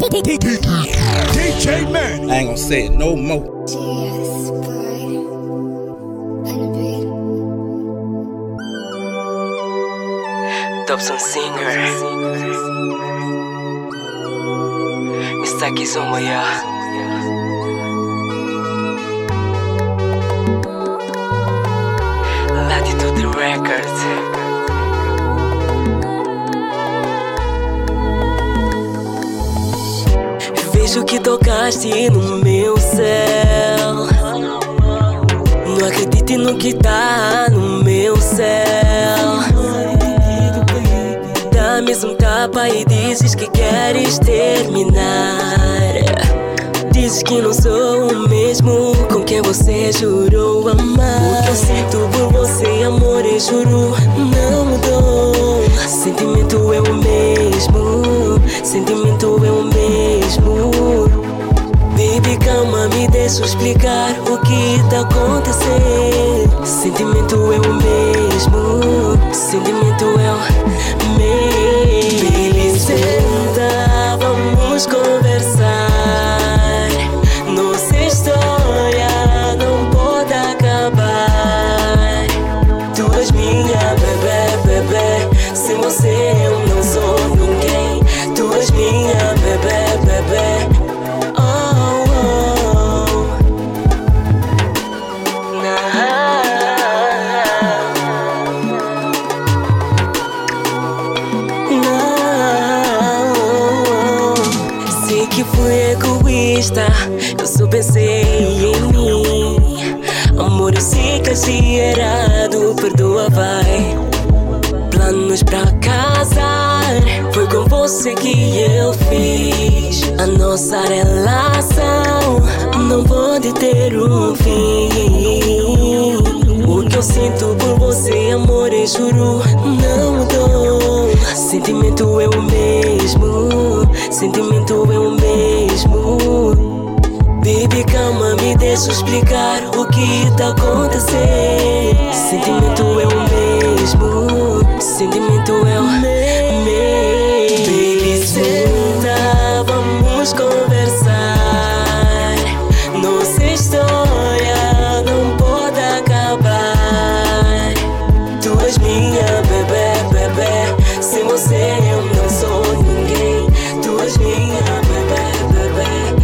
DJ Man. I ain't gonna say it no more. Dobson Singer. Misaki Zomoya. Latitude Records. Vejo que tocaste no meu céu. Não acredite no que tá no meu céu. Dá-me um tapa e dizes que queres terminar. Dizes que não sou o mesmo com quem você jurou amar. O que eu sinto por você, amor, eu juro, não mudou. Sentimento é o mesmo, sentimento é o mesmo. Baby, calma, me deixa explicar o que tá acontecendo. Sentimento é o mesmo, sentimento é o mesmo. Baby, senta, vamos conversar. Nossa história não pode acabar. Tu és minha bebê, bebê. Sem você eu não sou ninguém. Tu és minha bebê, bebê. Fui egoísta, eu só pensei em mim. Amor, eu sei que achei errado, perdoa, vai. Planos pra casar, foi com você que eu fiz. A nossa relação não pode ter um fim. O que eu sinto por você, amor, eu juro, não mudou. Sentimento é o mesmo, sentimento é o mesmo. Baby, calma, me deixa explicar o que tá acontecendo. Sentimento é o mesmo, sentimento é o mesmo. Baby, senta, vamos conversar. Nossa história não pode acabar. Tu és minha bebê, bebê. Sem você eu não sou ninguém. Tu és minha bebê, bebê.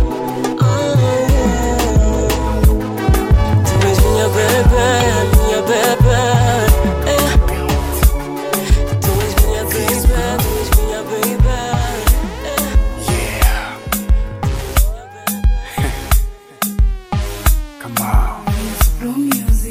Tu és minha bebê, minha bebê. Tu és minha bebê, tu és minha bebê. Yeah. Come on.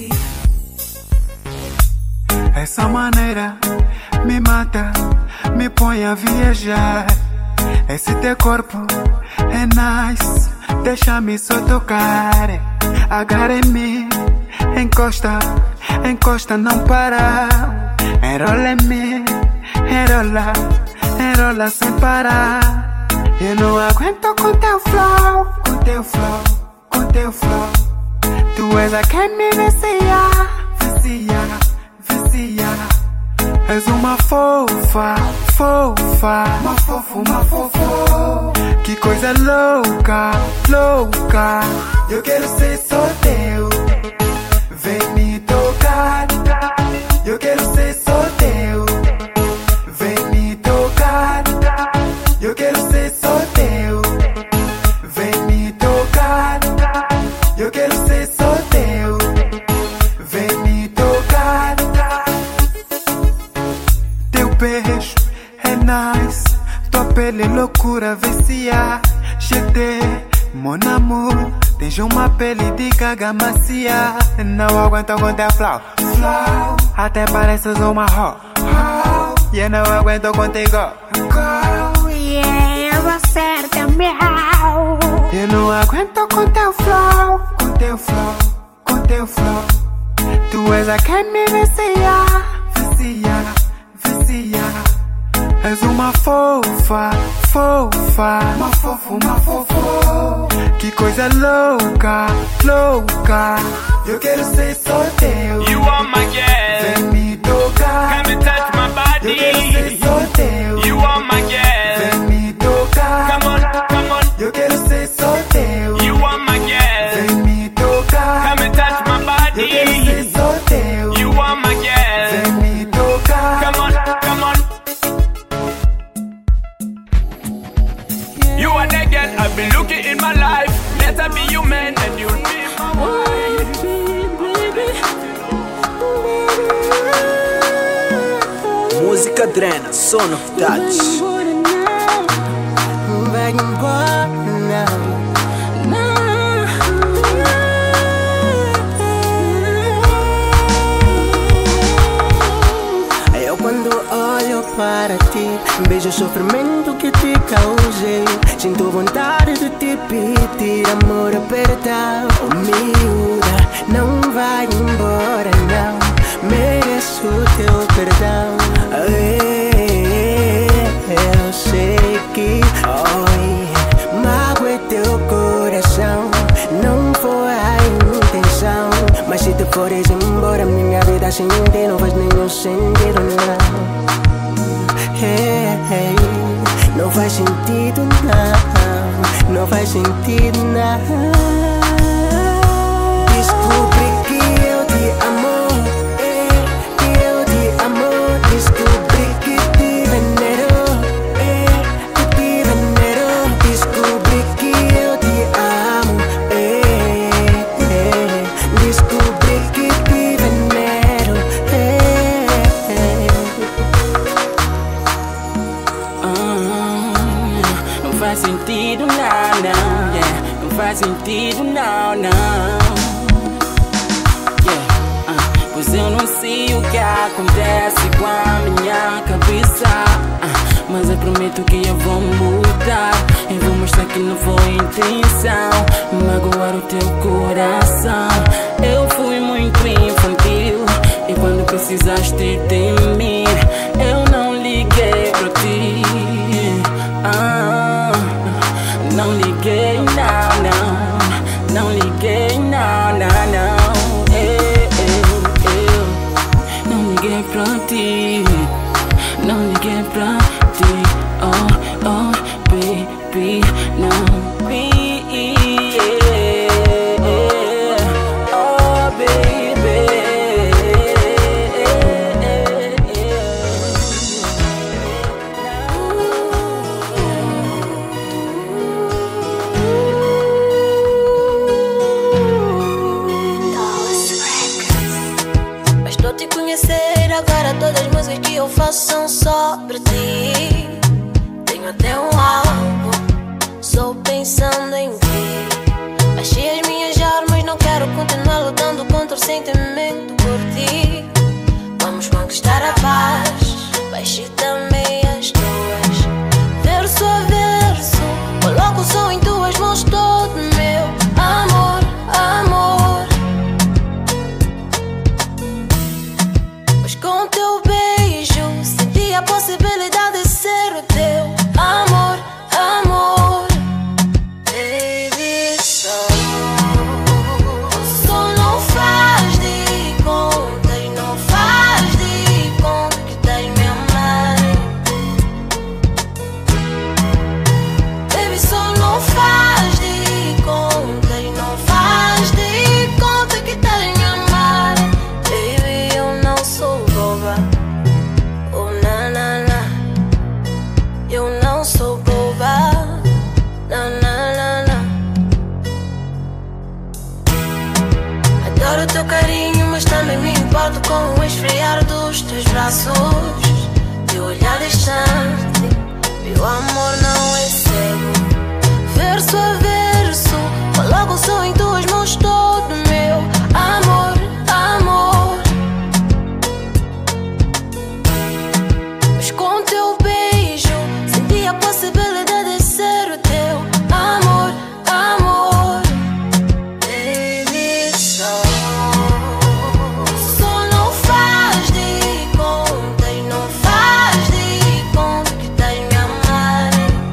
Essa maneira me mata, me põe a viajar. Esse teu corpo é nice, deixa-me só tocar. Agarra em mim, encosta, encosta, não para. Enrola em mim, enrola, enrola sem parar. Eu não aguento com teu flow, com teu flow, com teu flow. Tu és a quem me vicia, vicia, vicia. És uma fofa, fofa, uma fofo, uma fofo. Que coisa louca, louca. Eu quero ser só teu. Vem me tocar. Eu quero ser só teu. Vem me tocar. Eu quero ser só teu. Vem me tocar. Eu quero ser só teu. Vem me tocar. Beijo é nice, tua pele é loucura, vicia. GT, mon amour, tens uma pele de gaga macia. Não aguento com teu flow, flow. Até pareces uma ho, ho. E eu não aguento contigo, go. Yeah, você é miau. Eu não aguento com teu flow, com teu flow, com teu flow. Tu és a quem me vicia, vicia, vicia. És uma fofa, fofa, uma fofo, uma fofo. Que coisa louca, louca. Eu quero ser só teu. You are my girl. Vem me tocar. Come and touch my body. Eu quero ser só teu. You are my girl. Vem me tocar. Come on, come Be looking in my life, let I be your man and you'll be my wife. Música drena, só novidades. Vai embora, não. Eu quando olho para ti, vejo o sofrimento que te causei. Sinto vontade de te pedir amor, perdão. Oh, miúda, não vai embora, não. Mereço teu perdão. Eu sei que magoei teu coração. Não foi a intenção, mas se te fores embora, minha vida sem ti não faz nenhum sentido, não. Não faz sentido, não. Não faz sentido, não. Descobri que eu te amo, que eu te amo. Descobri que te venero, que te venero. Descobri que eu te amo, descobri que te venero. Não faz sentido, não, não, yeah. Não faz sentido, não, não. Pois eu não sei o que acontece com a minha cabeça, mas eu prometo que eu vou mudar. Eu vou mostrar que não foi intenção magoar o teu coração. Eu fui muito infantil e quando precisaste de mim, eu não liguei pra ti. Não liguei, não, não. Não liguei, não, não, não. Não liguei pra ti. Não liguei pra ti. Oh, oh, baby, não. Oh, baby. Bastou te conhecer, agora todas as músicas que eu faço são sobre ti. Tenho até um álbum só pensando em ti. Achei as minhas armas, não quero continuar lutando contra o sentimento por ti. Vamos conquistar a paz, baixe também as tuas. Verso a verso, coloco o som em tuas mãos, todo meu amor, amor. Pois com teu beijo senti a possibilidade de ser o teu amor, amor. Baby, só não faz de contas, não faz de conta que tens me amar. Baby, só não faz de contas, não faz de conta que tens me amar. Baby, eu não sou boba, oh na na na. Eu não sou boba, na na na na. Adoro o teu carinho, mas também me importo com o esfriar dos teus braços. Teu olhar distante, meu amor não é cego. Verso a verso, coloco o som em tuas mãos, todo meu amor, amor. Mas com teu beijo senti a possibilidade de ser o teu amor, amor. Baby, só não faz de contas, não faz de conta que tens me amar.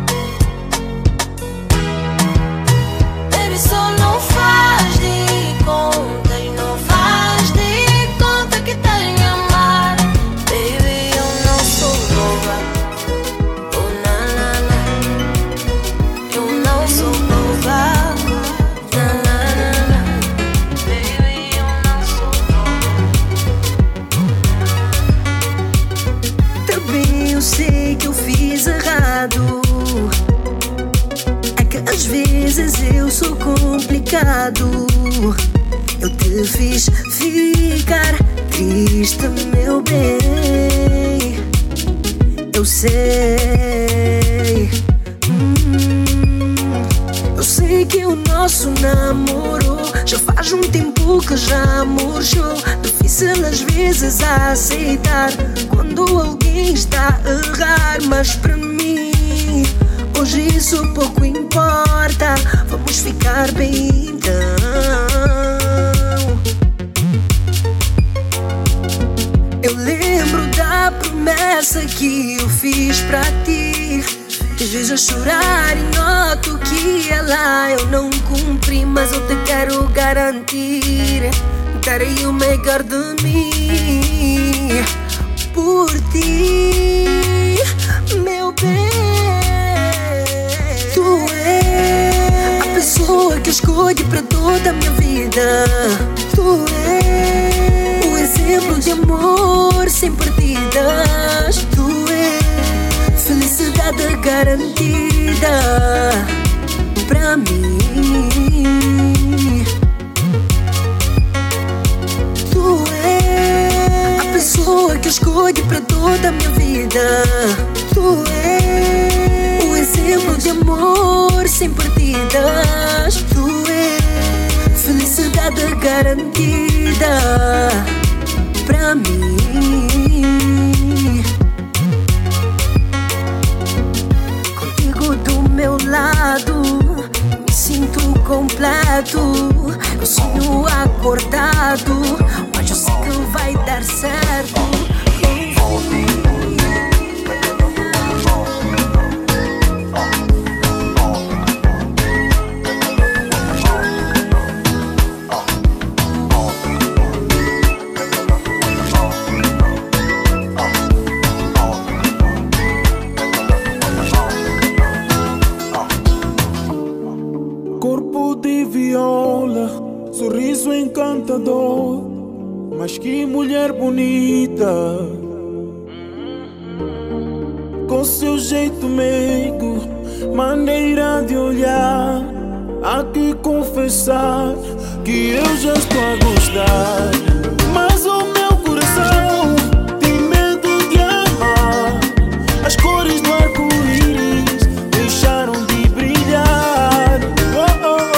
Baby, só não faz de contas, não faz de conta que tens me amar. Baby, eu não sou boba, oh na na na. Eu não sou boba, na na na na. Baby, eu não sou boba. Também eu sei que eu fiz errado. É que às vezes vezes eu sou complicado. Eu te fiz ficar triste, meu bem. Eu sei. Eu sei que o nosso namoro já faz um tempo que já murchou. Difícil às vezes aceitar quando alguém está a errar, mas para mim hoje isso pouco importa. Vamos ficar bem então. Eu lembro da promessa que eu fiz pra ti. Te vejo a chorar e noto que ela eu não cumpri, mas eu te quero garantir, darei o melhor de mim por ti, meu bem. Tu és a pessoa que eu escolhi pra toda a minha vida. Tu és o exemplo de amor sem partidas. Tu és felicidade garantida pra mim. Tu és a pessoa que eu escolhi pra toda a minha vida. Tu és o exemplo de amor sem partidas. Tu és felicidade garantida pra mim. Contigo do meu lado me sinto completo. Eu sonho acordado, mas eu sei que vai dar certo. Sorriso encantador, mas que mulher bonita. Com seu jeito meigo, maneira de olhar, há que confessar que eu já estou a gostar. Mas o meu coração tem medo de amar. As cores do arco-íris deixaram de brilhar. Oh, oh, oh.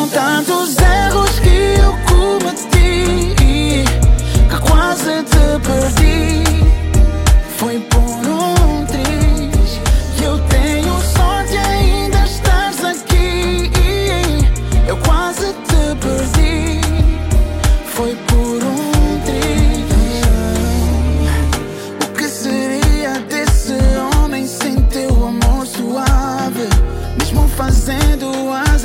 Tantos erros que eu cometi que quase te perdi.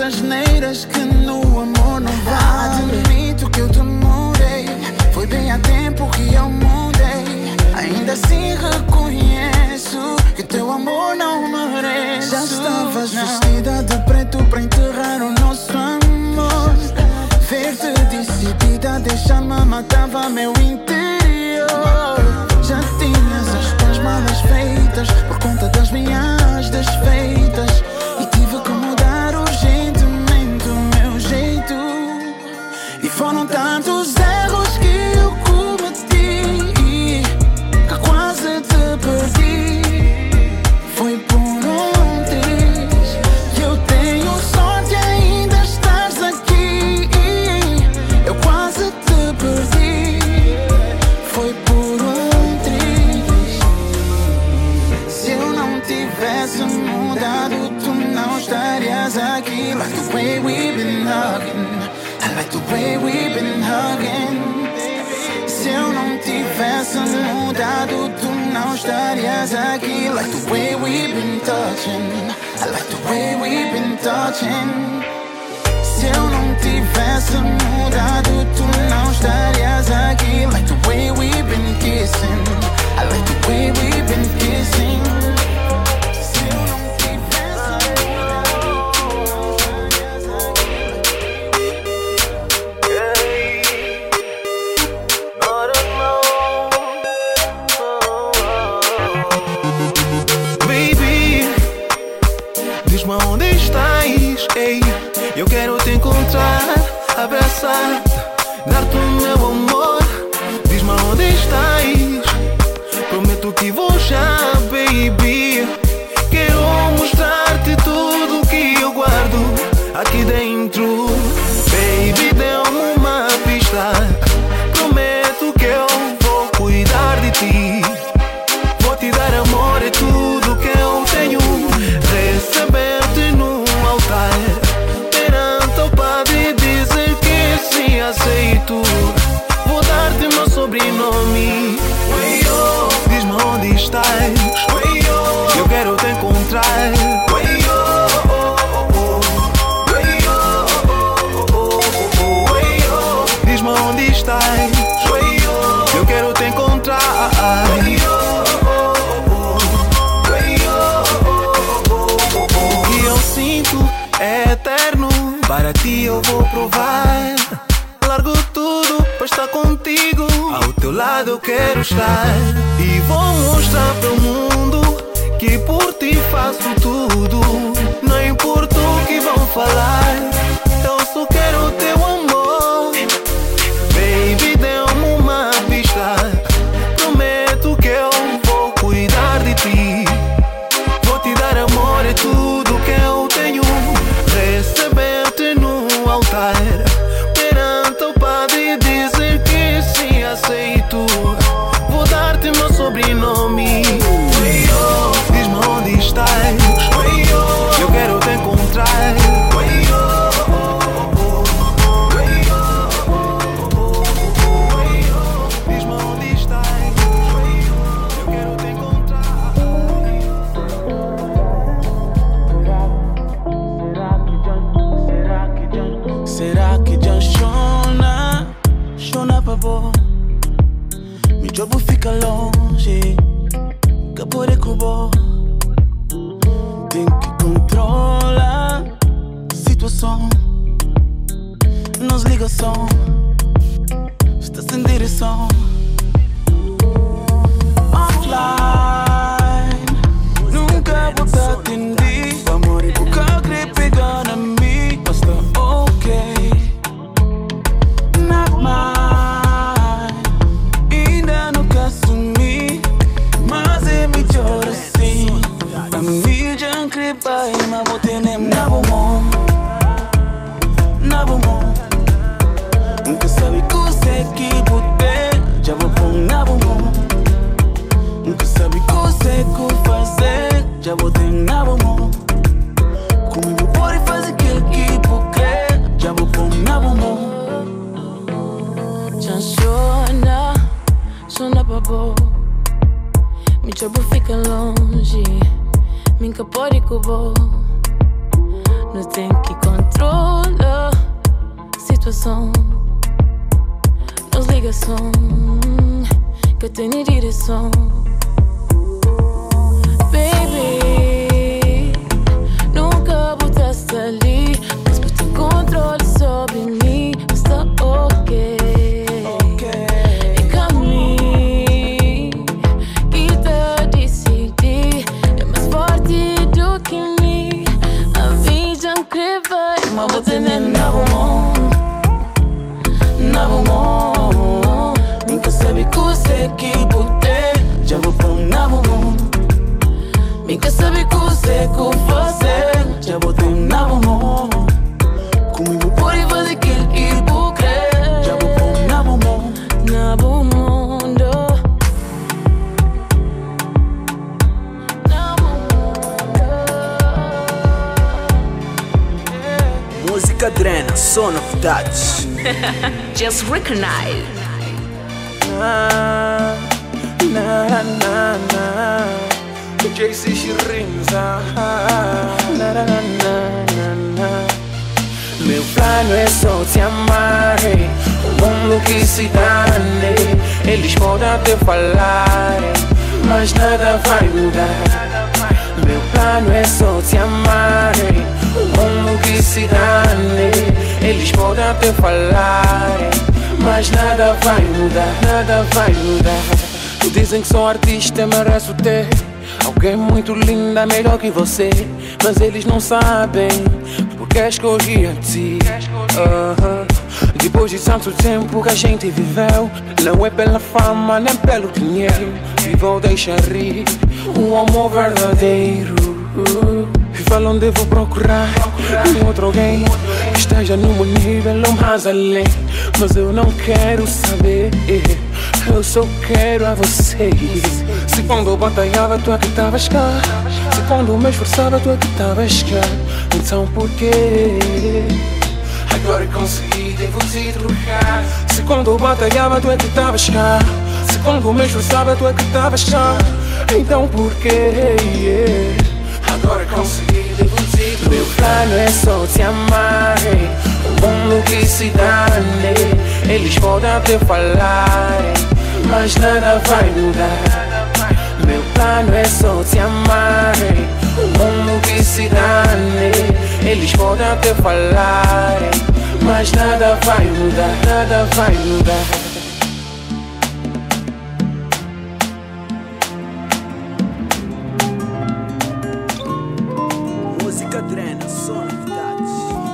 asneiras que no amor não vale. Admito que eu demorei, foi bem há tempo que eu mudei. Ainda assim reconheço que teu amor não mereço. Já estavas vestida de preto para enterrar o nosso amor. Ver-te decidida a deixar-me matava meu interior. Já tinhas as tuas malas feitas por conta das minhas desfeitas, e tive que mudar urgentemente o meu jeito. E foram tantos erros que eu cometi que quase te perdi. Foi por um triz. Eu tenho sorte ainda estás aqui. Eu quase te perdi. Foi por um triz. Se eu não tivesse mudado, tu não estarias aqui. Like the way we've been hugging, I like the way we've been hugging. Se eu não tivesse mudado, tu não estarias aqui. Like the way we've been touching, I like the way we've been touching. Se eu não tivesse mudado, tu não estarias aqui. Like the way we've been kissing, I like the way we've been kissing. Se eu não tivesse mudado, tu não estarias aqui. Baby, diz-me onde estás, ei. Eu quero te encontrar, abraçar-te, dar-te o meu amor. Diz-me onde estás, prometo que vou já, baby. Quero mostrar-te tudo que eu guardo aqui dentro. Baby, dê-me uma pista, prometo que eu vou cuidar de ti. Vou te dar amor, é tudo que eu tenho. Receber-te no altar, perante o padre dizer que sim, aceito. Vou dar-te meu sobrenome. Diz-me onde estás, eu quero te encontrar. Diz-me onde estás, eu quero te encontrar. O que eu sinto é eterno, para ti eu vou provar. Largo tudo para estar contigo, ao teu lado eu quero estar. E vou mostrar para o mundo que por ti faço tudo. Não importa o que vão falar, eu só quero teu amor. Baby, dê-me uma pista, prometo que eu vou cuidar de ti. Vou te dar amor, é tudo que eu tenho. Receber-te no altar, perante o padre dizer que sim, aceito. Vou dar-te meu sobrenome. Diz-me onde estás, eu quero te encontrar. Diz-me onde estás, eu quero te encontrar. Será que já chona? Chona pra boa. Meu jogo fica longe, acabou de cubo. Tem que controlar a situação. Nos ligação, está sem direção. Offline, nunca vou te atender. Amor e boca querer pegar na mim, mas tá ok. Not mine, ainda nunca assumi, mas é melhor assim. A mim já crepa e mas vou ter nem na bom, na bom. Nunca sabe que você que botar, já vou pôr na bom. Nunca sabe que você que fazer, já vou ter na bom. Comigo pode fazer aquilo que por crer, já vou pôr na bom. Já chora, chora pra boa. Me jogo fica longe, me pode cubo. Não tem que controlar situação, nos ligação, que tenho direção. Baby, nunca botaste ali, mas por ter controle sobre mim, está ok. É caminho que te decidi, é mais forte do que mim. A vida incrível, mas vou ter na mundo, na mundo. Nunca sabe que você que botar, já vou pôr na mundo. Nunca sabe que você que fazer, já vou ter na mundo. Comigo pode fazer aquilo que eu quero, já vou pôr na mundo, na mundo. Música drena, só novidades. Just recognize. Na na na na, JC Shirinza. Na na na na na. Meu plano é só te amar, o mundo que se dane. Eles podem até falar, mas nada vai mudar. Meu plano é só te amar, o mundo que se dane. Eles podem até falar, mas nada vai mudar, nada vai mudar. Dizem que sou artista, mereço ter alguém muito linda, melhor que você. Mas eles não sabem porque escolhi a ti. Depois de tanto tempo que a gente viveu, não é pela fama nem pelo dinheiro. Vivo deixa rir um amor verdadeiro. E falam devo procurar um outro alguém que esteja no meu nível ou mais além. Mas eu não quero saber, eu só quero a você. Se quando eu batalhava tu é que estavas cá, se quando eu me esforçava tu é que estavas cá. Então porquê? Agora consegui, devo te trocar. Se quando eu batalhava tu é que estavas cá, se quando eu me esforçava tu é que estavas cá. Então porquê? Agora consegui, devo te trocar. Meu plano é só te amar, o mundo que se dane. Eles podem até falar, mas nada vai mudar. Meu plano é só te amar, o mundo que se dane. Eles podem até falar, mas nada vai mudar, nada vai mudar. Música drena, só novidades.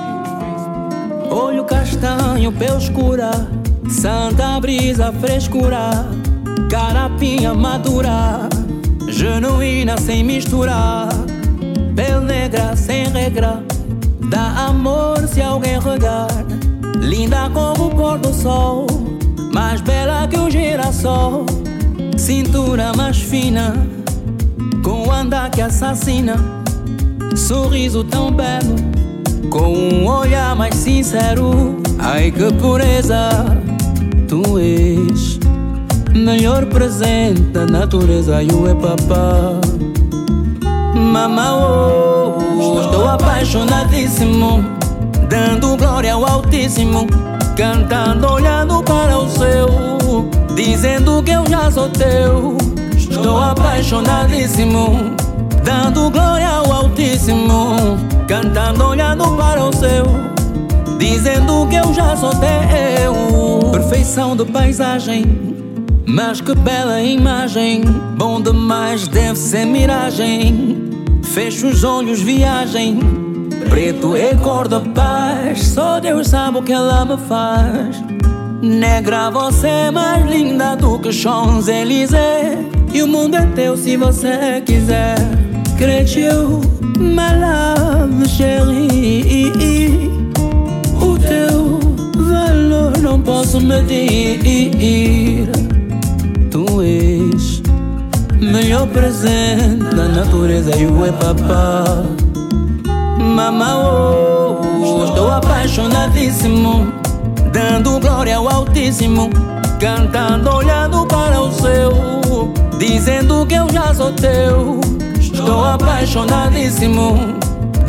Olho castanho, pele escura, santa brisa, frescura, carapinha madura, genuína sem misturar, pele negra sem regra, dá amor se alguém regar. Linda como o pôr do sol, mais bela que o girassol, cintura mais fina, com o andar que assassina, sorriso tão belo, com um olhar mais sincero. Ai que pureza, tu és melhor presente da natureza. Eu é papá, mamá, oh, estou apaixonadíssimo, dando glória ao Altíssimo, cantando, olhando para o céu, dizendo que eu já sou teu. Estou apaixonadíssimo, dando glória ao Altíssimo, cantando, olhando para o céu, dizendo que eu já sou teu. Perfeição de paisagem, mas que bela imagem, bom demais deve ser miragem. Fecho os olhos, viagem, preto é cor da paz, só Deus sabe o que ela me faz. Negra, você é mais linda do que Champs-Élysées, e o mundo é teu se você quiser. Creio you, my love, chérie, o teu valor não posso medir. Tu és melhor presente da natureza, eu é papá, mamá, oh, estou apaixonadíssimo, dando glória ao Altíssimo, cantando, olhando para o céu, dizendo que eu já sou teu. Estou apaixonadíssimo,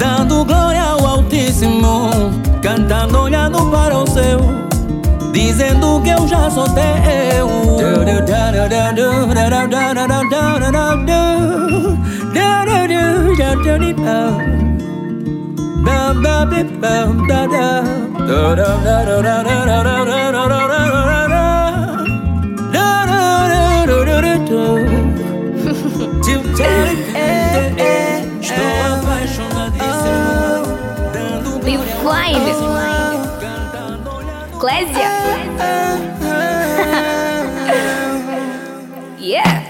dando glória ao Altíssimo, cantando olhando para o céu, dizendo que eu já sou teu. Estou apaixonadíssimo. Rewind. Clésia. Yeah.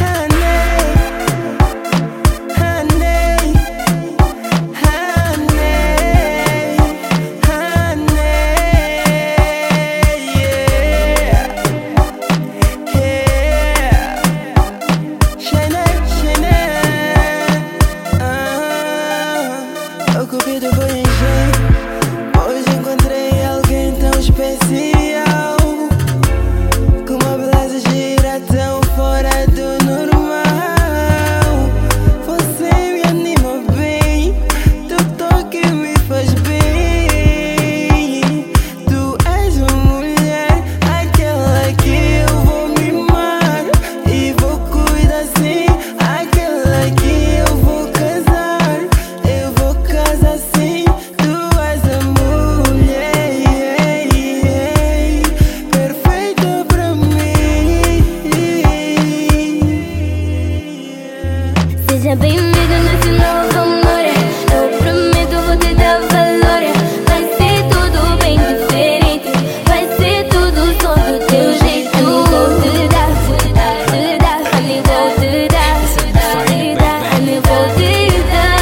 Seja bem-vindo nesse novo amor. Eu prometo vou te dar valor. Vai ser tudo bem diferente. Vai ser tudo só do teu jeito. Honey, vou te dar, honey, vou te dar, honey, vou te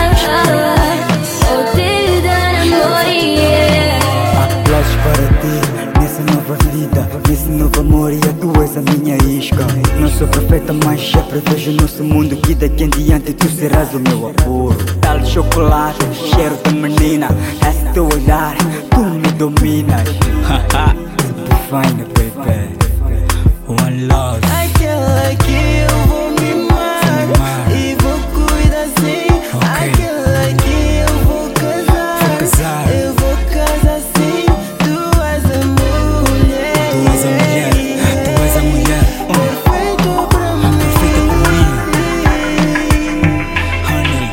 dar, vou te dar amor, yeah. Aplausos para ti, nessa nova vida, nesse novo amor, e tu és a minha isca. Não sou profeta, mas já prevejo o nosso mundo, que daqui em diante tu serás o meu amor. Tal de chocolate, cheiro de menina, esse teu olhar, tu me dominas. Haha, fine baby, one love. Aquela que eu vou mimar e vou cuidar assim. Aquela que eu vou casar, eu vou casar sim. Tu és a mulher, tu és a mulher, tu és a mulher perfeita pra mim, perfeita para mim. Honey,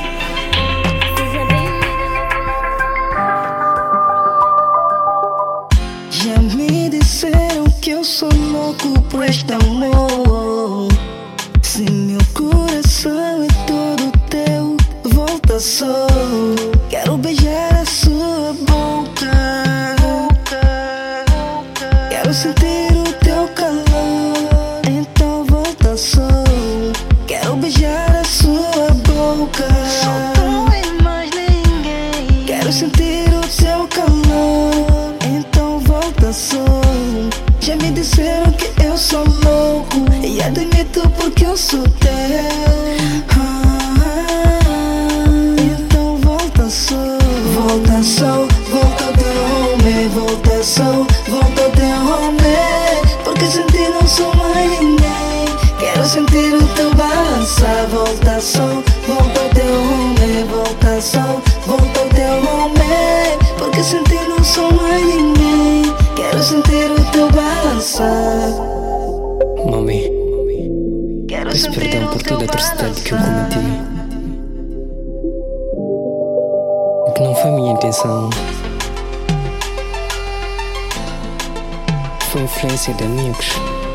já me disseram que eu sou louco por este amor. Se meu coração é todo teu, volta só. Quero beijar a sua boca, quero sentir o teu calor. Então volta só. Quero beijar a sua boca, não é mais ninguém. Quero sentir o teu calor. Então volta só. Já me disseram que eu sou louco e admito porque eu sou teu. Então volta só. Volta só, volta ao teu homem. Volta só, volta ao teu homem. Porque sem ti não sou mais ninguém. Quero sentir o teu balançar. Volta só, volta ao teu homem. Volta só, volta ao teu homem. Porque sem ti não sou mais ninguém. Quero sentir o teu balançar. Mami, peço perdão por toda a atrocidade que eu cometi. Que não foi minha intenção. Foi influência de amigos.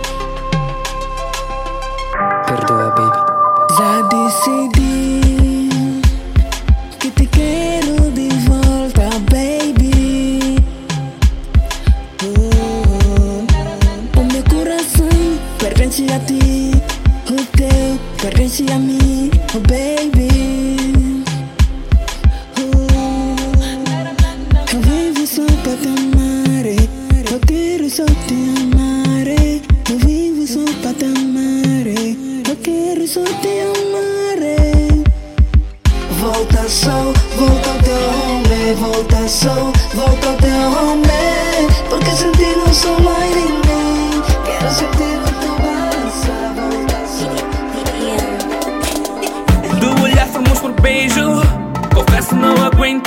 Perdoa, baby. Já decidi que te quero de volta, baby. O meu coração pertence a ti, o teu pertence a mim, oh baby. Eu vivo só pra te amar, eu quero só te amar. Eu vivo só pra te amar, eu quero só te amar. Volta só, volta ao teu homem. Volta só, volta ao teu homem. Porque sem ti não sou mais ninguém. Quero sentir o teu balançar. Volta só. Do olhar somos por beijo. Confesso não aguento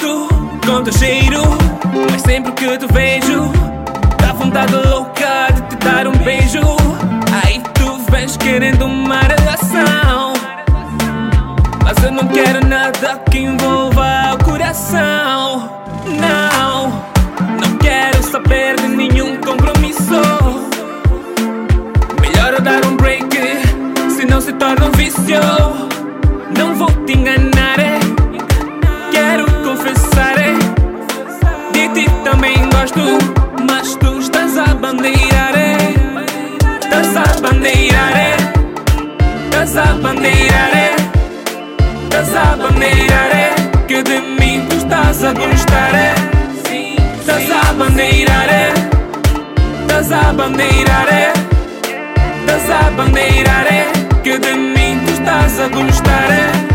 eu não vou te enganar, quero confessar, de ti também gosto, mas tu estás a bandeirar, estás a bandeirar, estás a bandeirar, estás a bandeirar, que de mim tu estás a gostar, estás a bandeirar, estás a bandeirar, estás a bandeirar, que de mim tu estás a gostar.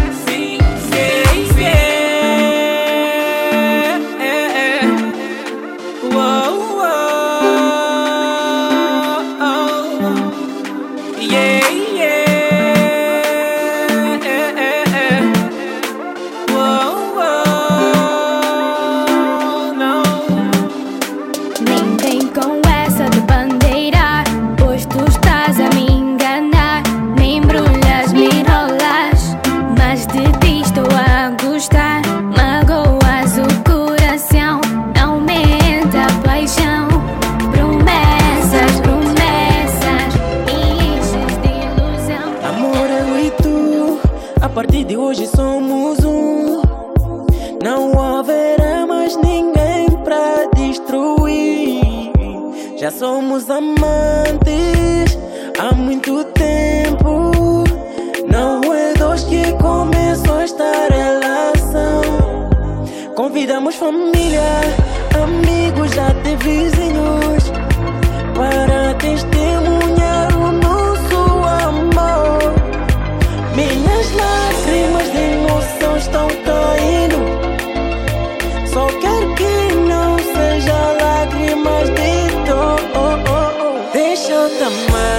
A partir de hoje somos um. Não haverá mais ninguém pra destruir. Já somos amantes há muito tempo. Não é dois que começou esta relação. Convidamos família, amigos, até vizinhos para testemunhar o nosso amor. Minhas lágrimas de emoção estão caindo. Só quero que não seja lágrimas de dor. Deixa eu te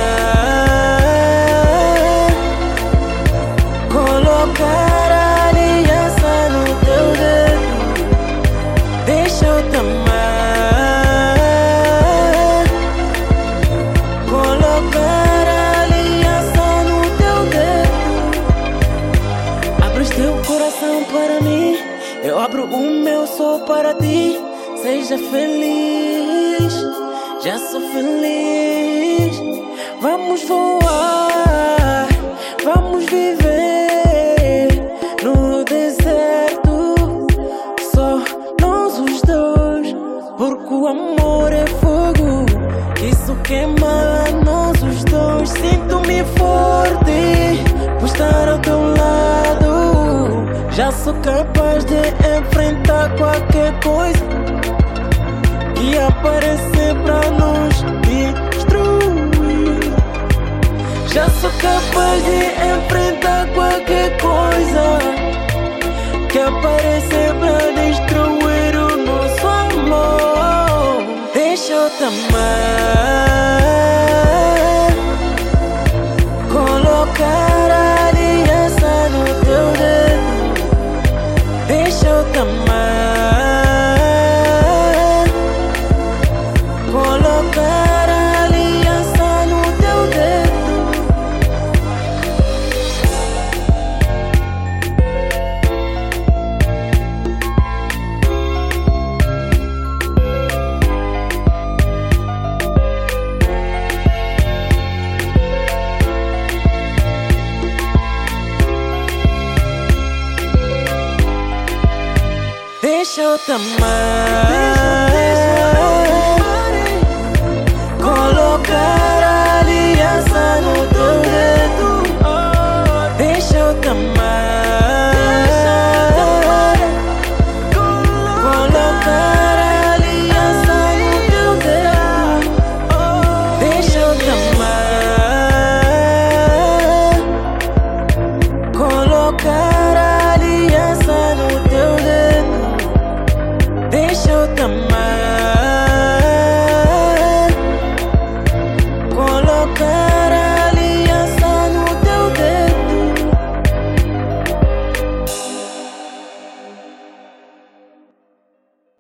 amar, colocar a aliança no teu dedo. Deixa eu te amar, colocar a aliança no teu dedo. Abres teu coração para mim, eu abro o meu só para ti. Seja feliz, já sou feliz. Vamos voar, vamos viver no deserto, só nós os dois. Porque o amor é fogo, isso queima nós os dois. Sinto-me forte por estar ao teu lado. Já sou capaz de enfrentar qualquer coisa que aparecer pra nos destruir. Já sou capaz de enfrentar qualquer coisa que aparecer pra destruir o nosso amor. Deixa eu te amar, colocar a aliança no teu dedo. Deixa eu te amar, colocar a aliança no teu dedo. Deixa eu te amar, colocar a aliança no teu dedo. Deixa eu te amar, colocar a aliança no teu dedo. Deixa eu te amar, colocar a aliança no teu dedo. Deixa eu te amar, colocar